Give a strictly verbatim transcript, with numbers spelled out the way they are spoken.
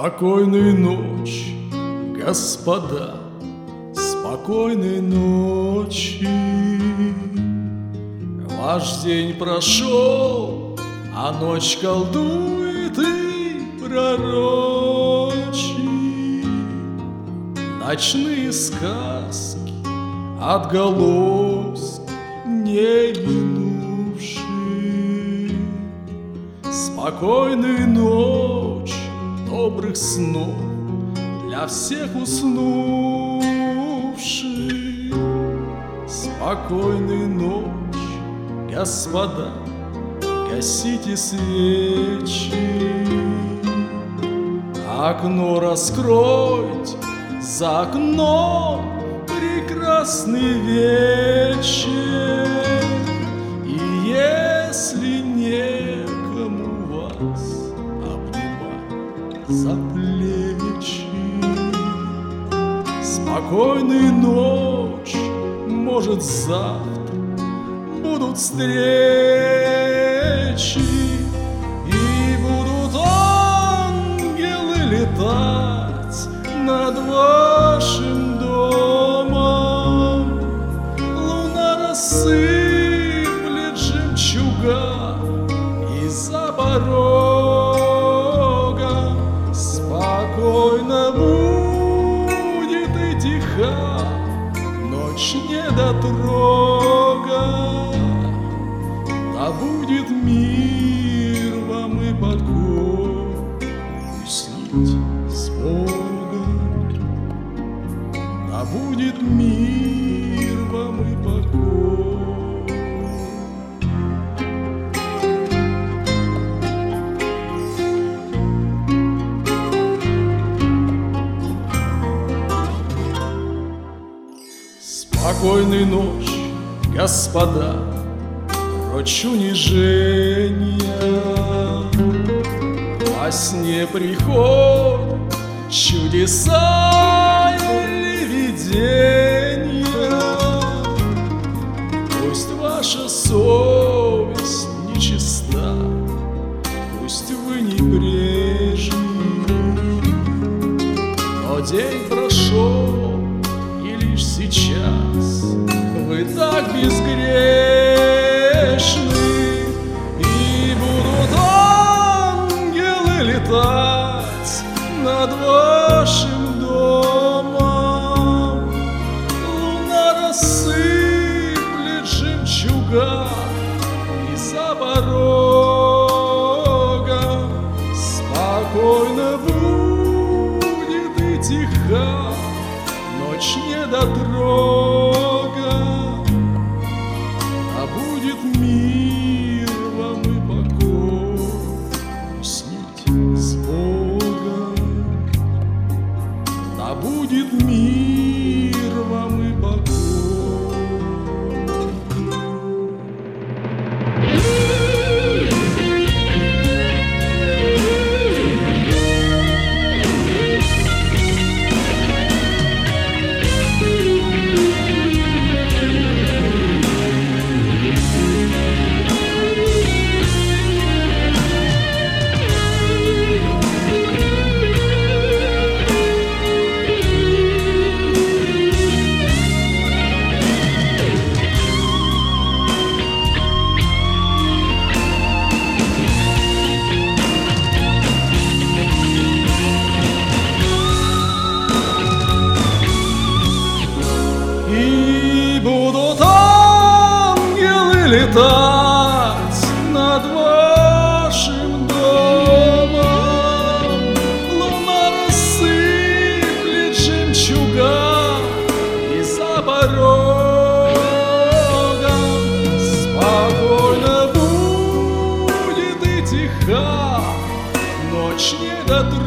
Спокойной ночи, господа, спокойной ночи. Ваш день прошел, а ночь колдует и пророчит ночные сказки, отголоски не минувшие. Спокойной ночи, добрых снов для всех уснувших. Спокойной ночи, господа, гасите свечи. Окно раскройте, за окном прекрасный вечер. И если некому вас обнимать за плечи, спокойной ночи, может, завтра будут встречи, и будут ангелы летать над вашим домом. Луна рассыплет жемчуга из-за порога. Спокойно будет и тиха ночь недотрога. Да будет мир вам и покой, усните с Богом. Да будет мир вам и покой. Спокойной ночи, господа, прочь унижения. Во сне приходят чудеса или видения. Пусть ваша совесть нечиста, пусть вы небрежны, но день прошел, и лишь сейчас вы так безгрешны. И будут ангелы летать над вашим домом. Луна рассыплет жемчуга из-за порога. Спокойно будет и тиха ночь недотрога. А будет мир вам и покой, усните с Богом. Да будет мир вам и покой. И будут ангелы летать над вашим домом. Луна рассыплет жемчуга из-за порога. Спокойно будет и тиха ночь недотрога.